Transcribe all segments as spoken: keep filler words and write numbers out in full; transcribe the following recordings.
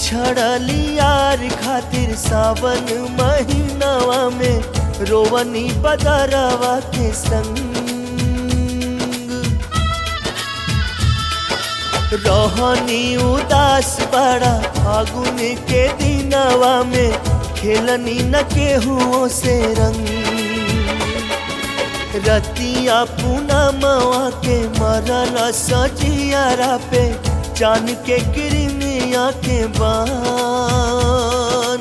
बिछड़ली यार खातिर सावन महीनावा में रोवनी बदरवा के संग रहनी उदास बड़ा फागुन के दिनवा में खेलनी न केहुओं से रंग रतिया पूनमवा के मरल सजियारा पे चांद के किरनिया के बान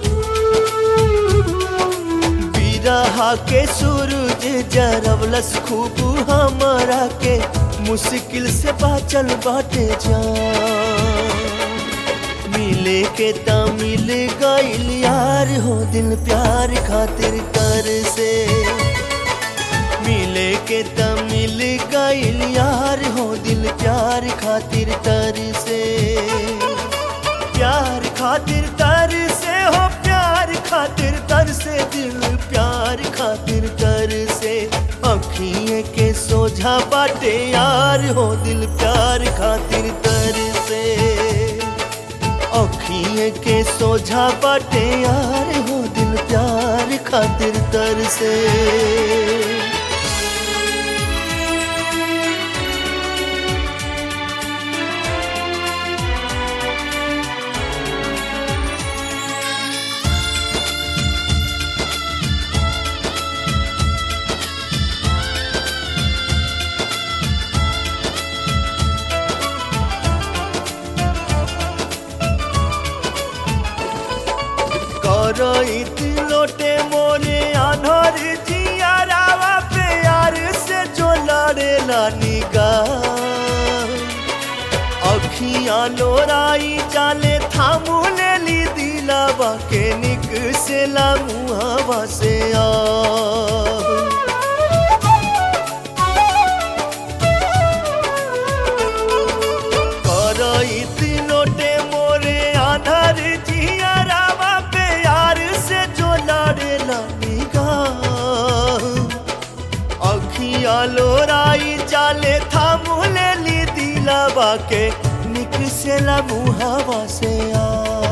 बिरहा के सूरज जरवलस खूब हमरा के मुश्किल से बाचल बाटे जान मिले के ता मिल गइल यार हो दिल प्यार खातिर कर से मिले के ता मिल गइल यार हो दिल प्यार खातिर तर से प्यार खातिर तर से हो प्यार खातिर तर से दिल प्यार खातिर तर से अखिए के सोझा बाटे यार हो दिल प्यार खातिर तर से अखिए के सोझा बाटे यार हो दिल प्यार खातिर तर से करइत लोटे मोरे आन्हर जियारावा पे यार से जो लड़ेला निगाह अखियां लोराई जाले थामू लेली दिलावा के निक से ला मुहावा से आ करइत लोटे मोरे आन्हर जियारावा अखिया लोराई जाले थामू लेली दिलावा के निक से ला मुहावा से आ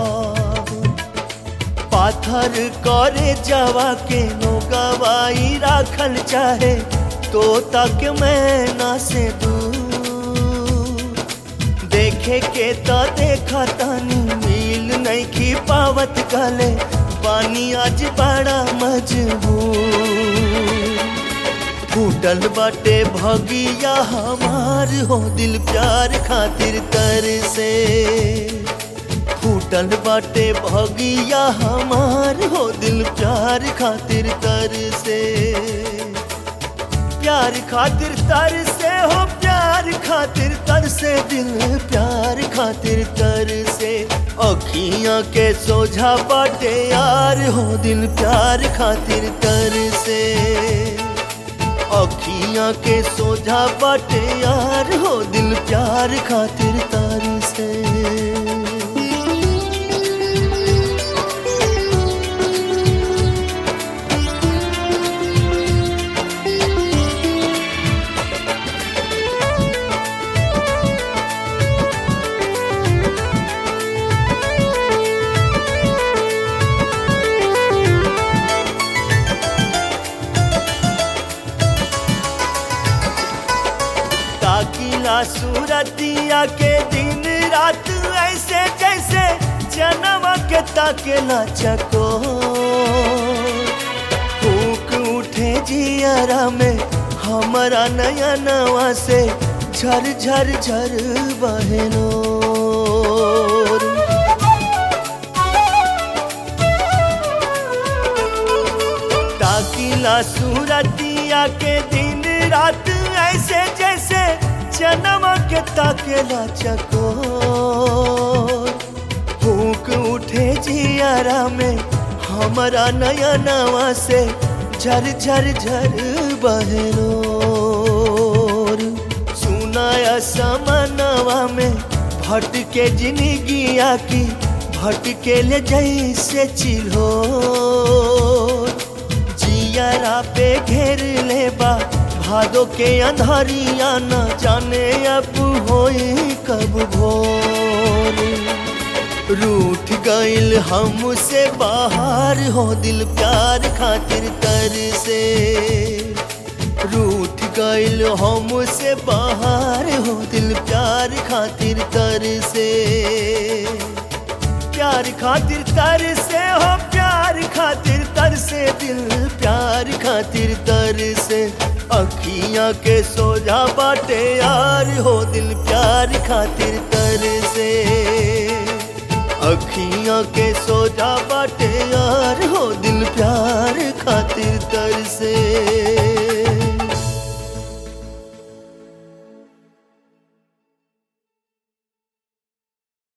पाथर करे जावा के नोगवाई राखल चाहे तो तक मैना से दूर देखे के तो देखा तानी मिल नहीं की पावत गले पानी आज बड़ा मजबूर फूटल बाटे भगिया हमार हो दिल प्यार खातिर तर से फूटल बाटे भगिया हमार हो दिल प्यार खातिर तर से प्यार खातिर तर से हो प्यार खातिर तर से दिल प्यार खातिर तर से अखियां के सोझा बाटे यार हो दिल प्यार खातिर तर से अखियां के सोझा बाटे यार हो दिल प्यार खातिर तर से सूरतिया के दिन रात ऐसे जैसे जन्म के ताकेला चको फूक उठे जियारा में हमारा नया नवा से झर झर झर बहनो ताकिला सूरतिया के दिन रात ऐसे जैसे जन्म के ताकेला चको फूक उठे जियारा में हमारा नया नवा से झर झर झर बहनो सुनाया समनवा में भटके जिंदगिया की भटके ले जैसे चिल्हो जियारा पे घेर ले बा भादो के अंधारिया न जाने अब होई कब भोर रूठ गइल हमसे बाहर हो दिल प्यार खातिर तर से। रूठ गइल हमसे बाहर हो दिल प्यार खातिर तर से। प्यार खातिर तर से हो प्यार खातिर तर से दिल प्यार खातिर तर से। अखियां के सोझा बाटे यार हो दिल प्यार खातिर तर से। अखियां के सोझा बाटे यार हो दिल प्यार खातिर तर से।